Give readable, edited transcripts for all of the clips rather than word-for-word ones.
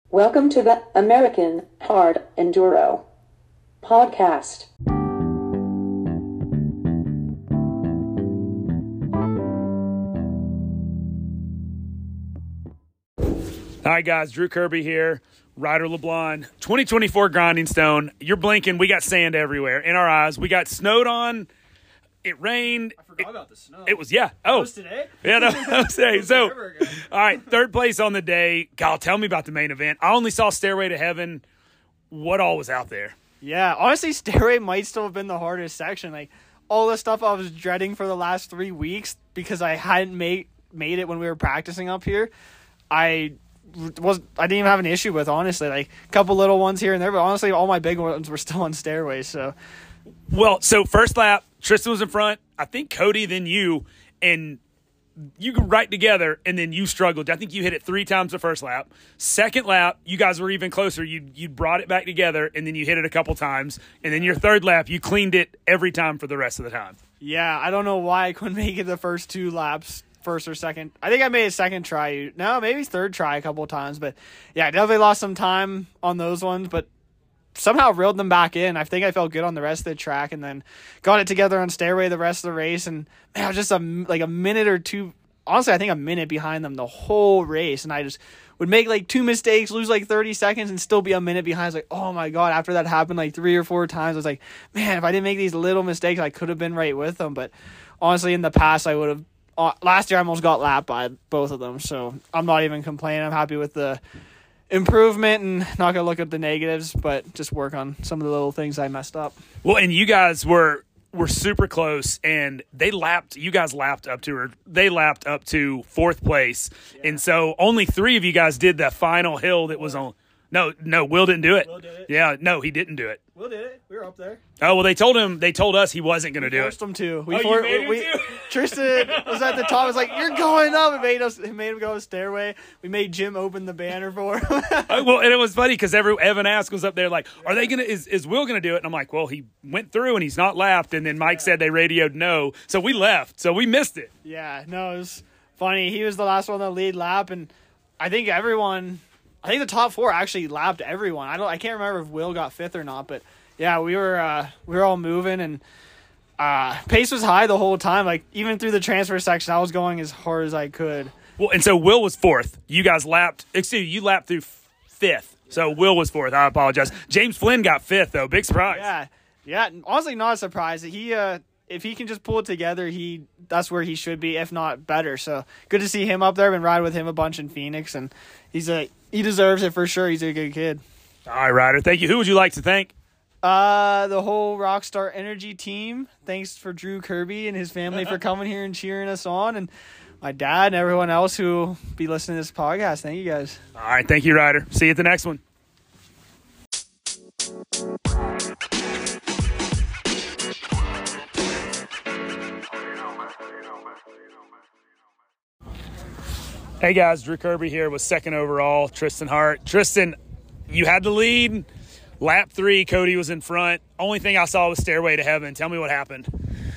Welcome to the American Hard Enduro Podcast. Hi guys, Drew Kirby here, Ryder LeBlanc, 2024 Grinding Stone. You're blinking, we got sand everywhere in our eyes. We got snowed on, it rained. I forgot about the snow. It was, yeah. Oh. That was today? Yeah, no, I was saying. So, Forever ago. all right, third place on the day. Kyle, tell me about the main event. I only saw Stairway to Heaven. What all was out there? Yeah, honestly, Stairway might still have been the hardest section. Like, all the stuff I was dreading for the last 3 weeks because I hadn't made it when we were practicing up here. I didn't even have an issue with, honestly. Like, a couple little ones here and there, but honestly, all my big ones were still on Stairway, so. Well, so first lap, Tristan was in front. I think Cody, then you, and you go right together, and then you struggled. I think you hit it 3 times the first lap. Second lap, you guys were even closer. You brought it back together, and then you hit it a couple times. And then your third lap, you cleaned it every time for the rest of the time. Yeah, I don't know why I couldn't make it the first 2 laps, first or second. I think I made a second try. No, maybe third try a couple of times. But, yeah, I definitely lost some time on those ones, but somehow reeled them back in. I think I felt good on the rest of the track and then got it together on Stairway the rest of the race. And man, I was just a minute or two, honestly, I think a minute behind them the whole race. And I just would make like 2 mistakes, lose like 30 seconds and still be a minute behind. I was like, oh my God, after that happened like 3 or 4 times, I was like, man, if I didn't make these little mistakes, I could have been right with them. But honestly, in the past, I would have, last year I almost got lapped by both of them. So I'm not even complaining. I'm happy with the improvement and not gonna look at the negatives, but just work on some of the little things I messed up. Well, and you guys were super close, and you guys lapped up to 4th place. Yeah. And so only 3 of you guys did that final hill that was on. No, Will didn't do it. Will did it. Yeah, no, he didn't do it. Will did it. We were up there. Oh, well, they told us he wasn't going to do it. Forced him to. You made him to? Tristan was at the top. I was like, you're going up. It made him go a Stairway. We made Jim open the banner for him. Well, and it was funny because Evan Ask was up there like, are they going to, is Will going to do it? And I'm like, well, he went through and he's not lapped. And then Mike said they radioed no. So we left. So we missed it. Yeah, no, it was funny. He was the last one to lead lap. And I think the top 4 actually lapped everyone. I can't remember if Will got 5th or not, but yeah, we were all moving and pace was high the whole time. Like even through the transfer section, I was going as hard as I could. Well, and so Will was 4th. You guys you lapped through 5th. So Will was 4th. I apologize. James Flynn got 5th though. Big surprise. Yeah. Honestly, not a surprise. If he can just pull it together, that's where he should be, if not better. So good to see him up there. Been riding with him a bunch in Phoenix, and he deserves it for sure. He's a good kid. All right, Ryder. Thank you. Who would you like to thank? The whole Rockstar Energy team. Thanks for Drew Kirby and his family for coming here and cheering us on, and my dad and everyone else who will be listening to this podcast. Thank you guys. All right. Thank you, Ryder. See you at the next one. Hey guys, Drew Kirby here with 2nd overall, Tristan Hart. Tristan, you had the lead. Lap 3, Cody was in front. Only thing I saw was Stairway to Heaven. Tell me what happened.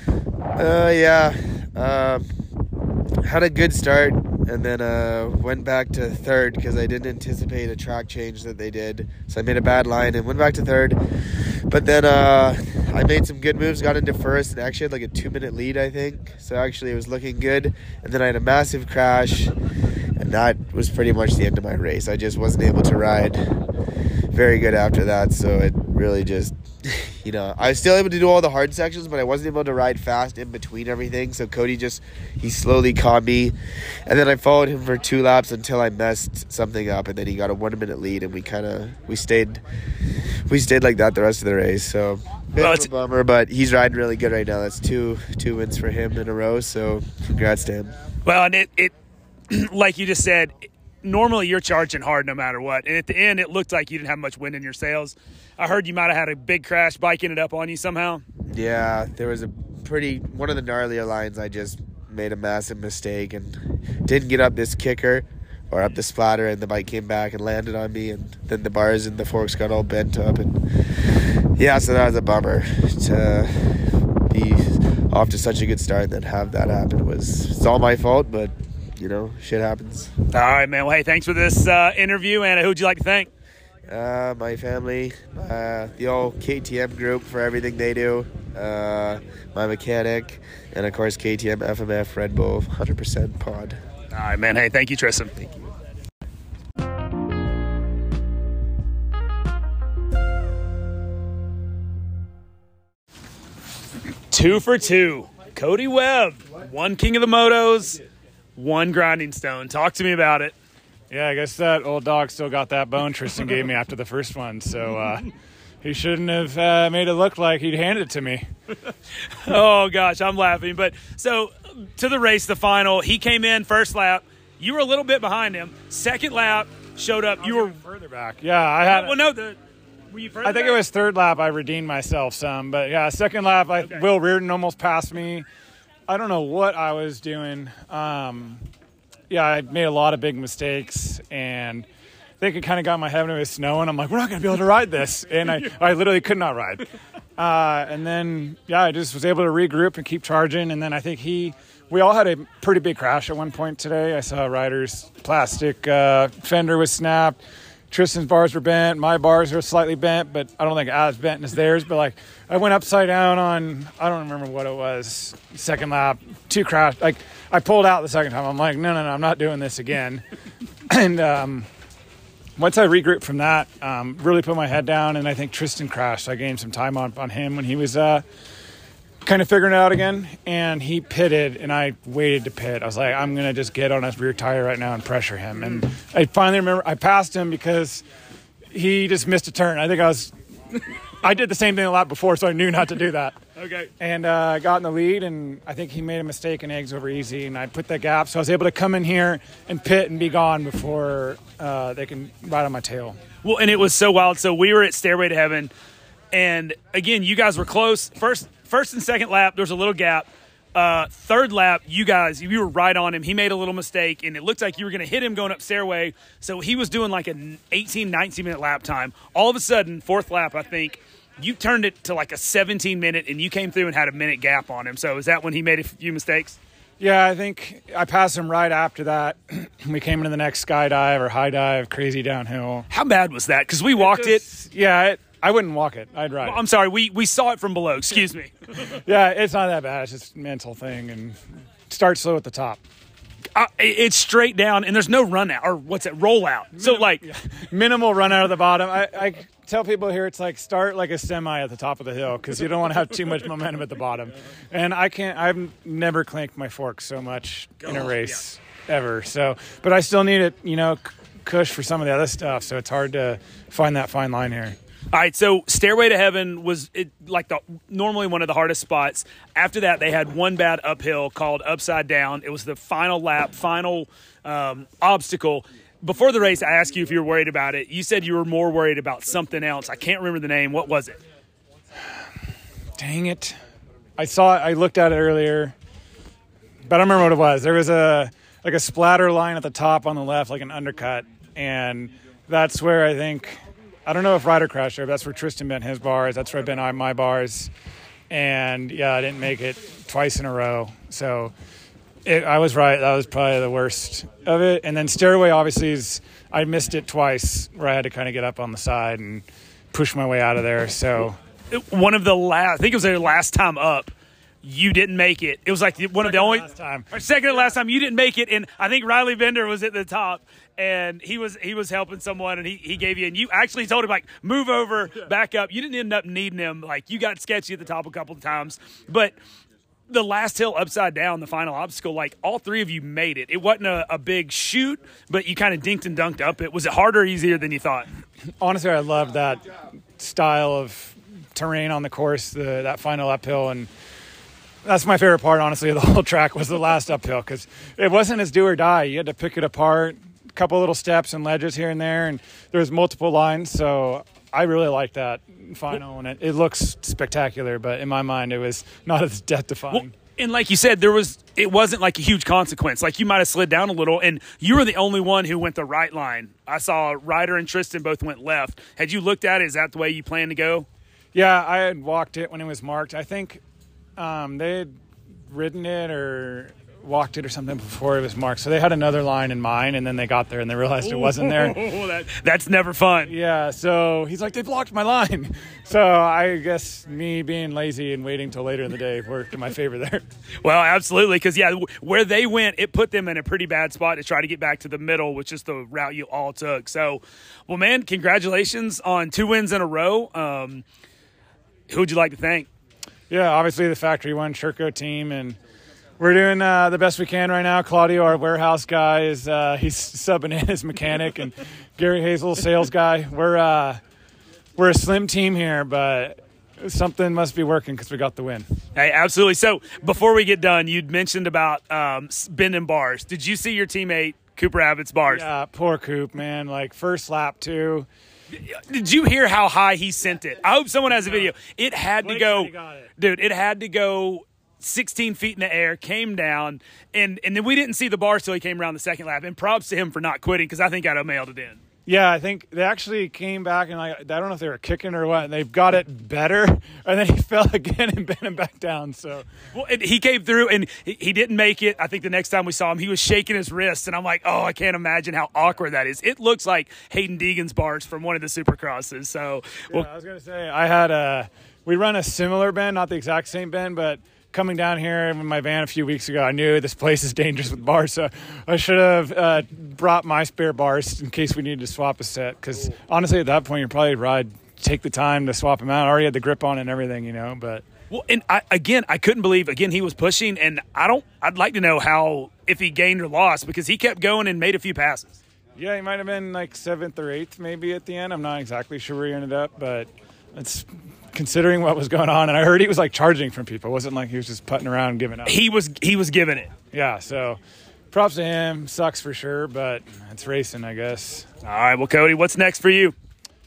Had a good start and then went back to 3rd because I didn't anticipate a track change that they did. So I made a bad line and went back to 3rd. But then I made some good moves, got into 1st, and actually had like a 2-minute lead, I think. So actually it was looking good. And then I had a massive crash, and that was pretty much the end of my race. I just wasn't able to ride very good after that. So it really just, I was still able to do all the hard sections, but I wasn't able to ride fast in between everything. So Cody he slowly caught me, and then I followed him for 2 laps until I messed something up, and then he got a 1-minute lead, and we stayed like that the rest of the race. So it's a bummer, but he's riding really good right now. That's two wins for him in a row. So congrats to him. Well, and it like you just said, normally you're charging hard no matter what. And at the end, it looked like you didn't have much wind in your sails. I heard you might have had a big crash. Bike ended up on you somehow. Yeah, there was one of the gnarlier lines. I just made a massive mistake and didn't get up this kicker or up the splatter, and the bike came back and landed on me, and then the bars and the forks got all bent up. And yeah, so that was a bummer to be off to such a good start and then have that happen. It's all my fault, but shit happens. All right, man. Well, hey, thanks for this interview, and who'd you like to thank? My family, the old KTM group for everything they do, my mechanic, and of course KTM, FMF, Red Bull, 100% pod. All right, man. Hey, thank you, Tristan. Thank you. Two for two. Cody Webb, one king of the motos, one grinding stone. Talk to me about it. Yeah, I guess that old dog still got that bone Tristan gave me after the first one, so he shouldn't have made it look like he'd handed it to me. Oh, gosh, I'm laughing. But so to the race, the final, he came in first lap. You were a little bit behind him. Second lap, showed up. You were further back. Yeah, I had. Well, no, were you further I think back? it was third lap I redeemed myself some, but yeah, second lap, Will Reardon almost passed me. I don't know what I was doing. Yeah, I made a lot of big mistakes, and I think it kind of got in my head when it was snowing. I'm like, we're not going to be able to ride this, and I literally could not ride. And then, yeah, I just was able to regroup and keep charging, and then I think we all had a pretty big crash at one point today. I saw a rider's plastic fender was snapped. Tristan's bars were bent. My bars were slightly bent, but I don't think as bent as theirs. But, like, I went upside down on, I don't remember what it was, second lap, two crash. Like, I pulled out the second time. I'm like, no, I'm not doing this again. And once I regrouped from that, really put my head down, and I think Tristan crashed. I gained some time on him when he was kind of figuring it out again, and he pitted, and I waited to pit. I was like, I'm going to just get on his rear tire right now and pressure him. And I finally remember I passed him because he just missed a turn. I think I did the same thing a lap before, so I knew not to do that. Okay. And I got in the lead, and I think he made a mistake in eggs over easy, and I put that gap, so I was able to come in here and pit and be gone before they can ride on my tail. Well, and it was so wild. So we were at Stairway to Heaven, and again, you guys were close. First and second lap, there was a little gap. Third lap, you were right on him. He made a little mistake, and it looked like you were going to hit him going up Stairway. So he was doing like an 18, 19-minute lap time. All of a sudden, fourth lap, I think, you turned it to like a 17-minute, and you came through and had a minute gap on him. So is that when he made a few mistakes? Yeah, I think I passed him right after that. We came into the next skydive or high dive, crazy downhill. How bad was that? Because we walked it. Yeah, I wouldn't walk it. I'd ride it. I'm sorry. We saw it from below. Excuse me. Yeah, it's not that bad. It's just a mental thing, and start slow at the top. It's straight down, and there's no run out, or what's it, roll out. So, like, minimal run out of the bottom. I tell people here it's like start like a semi at the top of the hill because you don't want to have too much momentum at the bottom. And I've never clanked my fork so much in a race ever. So, but I still need it, cush for some of the other stuff. So it's hard to find that fine line here. All right, so Stairway to Heaven was normally one of the hardest spots. After that, they had one bad uphill called Upside Down. It was the final lap, final obstacle. Before the race, I asked you if you were worried about it. You said you were more worried about something else. I can't remember the name. What was it? Dang it. I looked at it earlier, but I don't remember what it was. There was a splatter line at the top on the left, like an undercut, and that's where I don't know if Ryder crashed there, but that's where Tristan bent his bars. That's where I bent my bars. And, yeah, I didn't make it twice in a row. So I was right. That was probably the worst of it. And then Stairway, obviously, I missed it twice where I had to kind of get up on the side and push my way out of there. So one of the last – I think it was their last time up. You didn't make it. It was like one of the only – second to last time you didn't make it. And I think Riley Bender was at the top. And he was helping someone, and he gave you, and you actually told him, like, move over, back up. You didn't end up needing him. Like, you got sketchy at the top a couple of times. But the last hill upside down, the final obstacle, like, all three of you made it. It wasn't a big shoot, but you kind of dinked and dunked up it. Was it harder or easier than you thought? Honestly, I loved that style of terrain on the course, that final uphill, and that's my favorite part, honestly, of the whole track was the last uphill because it wasn't as do or die. You had to pick it apart. Couple little steps and ledges here and there, and there's multiple lines, so I really like that final, and it looks spectacular, but in my mind it was not as death-defying. Well, and like you said, it wasn't like a huge consequence. Like, you might have slid down a little, and you were the only one who went the right line. I saw Ryder and Tristan both went left. Had you looked at it? Is that the way you plan to go? Yeah, I had walked it when it was marked. I think they had ridden it or walked it or something before it was marked. So they had another line in mind, and then they got there and they realized it wasn't there. That's never fun. Yeah, so he's like, they blocked my line. So I guess me being lazy and waiting till later in the day worked in my favor there. Well, absolutely, because, where they went, it put them in a pretty bad spot to try to get back to the middle, which is the route you all took. So, well, man, congratulations on 2 wins in a row. Who would you like to thank? Yeah, obviously the Factory One Sherco team, and we're doing the best we can right now. Claudio, our warehouse guy, he's subbing in as mechanic, and Gary Hazel, sales guy. We're a slim team here, but something must be working because we got the win. Hey, absolutely. So before we get done, you'd mentioned about bending bars. Did you see your teammate Cooper Abbott's bars? Yeah, poor Coop, man. Like first lap too. Did you hear how high he sent it? I hope someone has a video. It had to go, dude. It had to go 16 feet in the air, came down, and then we didn't see the bars till he came around the second lap. And props to him for not quitting, because I think I'd have mailed it in. Yeah, I think they actually came back, and I don't know if they were kicking or what, and they got it better, and then he fell again and bent him back down. So, well, he came through, and he didn't make it. I think the next time we saw him, he was shaking his wrist, and I'm like, oh, I can't imagine how awkward that is. It looks like Hayden Deegan's bars from one of the Supercrosses. So, well, yeah, I was gonna say we run a similar bend, not the exact same bend, but coming down here in my van a few weeks ago, I knew this place is dangerous with bars, so I should have brought my spare bars in case we needed to swap a set. Because honestly, at that point, you'd probably take the time to swap them out. I already had the grip on and everything, But well, and I couldn't believe he was pushing, and I'd like to know how, if he gained or lost, because he kept going and made a few passes. Yeah, he might have been like 7th or 8th maybe at the end. I'm not exactly sure where he ended up, but it's considering what was going on. And I heard he was like charging from people. It wasn't like he was just putting around and giving up. He was giving it. Yeah, so props to him. Sucks for sure, but it's racing, I guess. All right, well, Cody, what's next for you?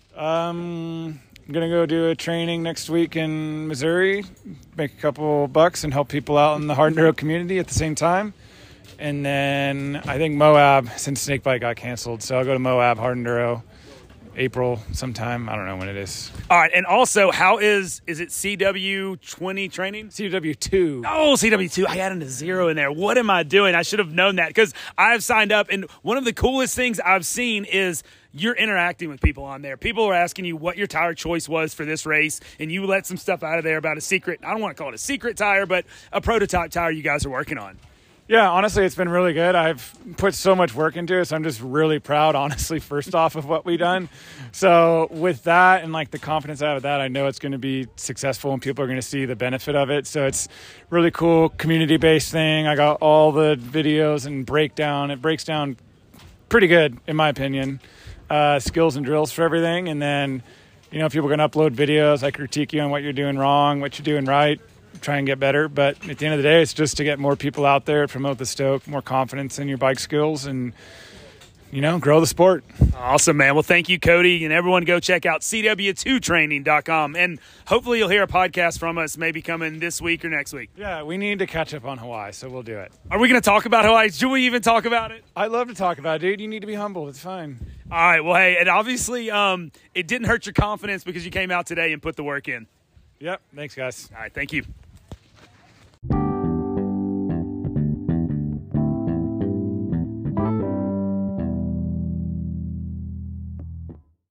I'm going to go do a training next week in Missouri, make a couple bucks and help people out in the hard enduro community at the same time. And then I think Moab, since Snakebite got canceled. So I'll go to Moab hard enduro April sometime. I don't know when it is. All right, and also, how is it CW20 training? CW2. Oh, CW2. I added a 0 in there. What am I doing? I should have known that, because I've signed up, and one of the coolest things I've seen is you're interacting with people on there. People are asking you what your tire choice was for this race, and you let some stuff out of there about a secret. I don't want to call it a secret tire, but a prototype tire you guys are working on. Yeah, honestly, it's been really good. I've put so much work into it, so I'm just really proud, honestly, first off, of what we've done. So with that and, like, the confidence out of that, I know it's going to be successful and people are going to see the benefit of it. So it's really cool, community-based thing. I got all the videos and breakdown. It breaks down pretty good, in my opinion, skills and drills for everything. And then, people are going to upload videos. I critique you on what you're doing wrong, what you're doing right. Try and get better, but at the end of the day, it's just to get more people out there, promote the Stoke, more confidence in your bike skills, and grow the sport. Awesome, man. Well, thank you, Cody, and everyone go check out CW2training.com, and hopefully you'll hear a podcast from us maybe coming this week or next week. Yeah, we need to catch up on Hawaii, so we'll do it. Are we going to talk about Hawaii? Should we even talk about it? I'd love to talk about it, dude. You need to be humble. It's fine. All right. Well, hey, and obviously it didn't hurt your confidence because you came out today and put the work in. Yep. Thanks, guys. All right. Thank you.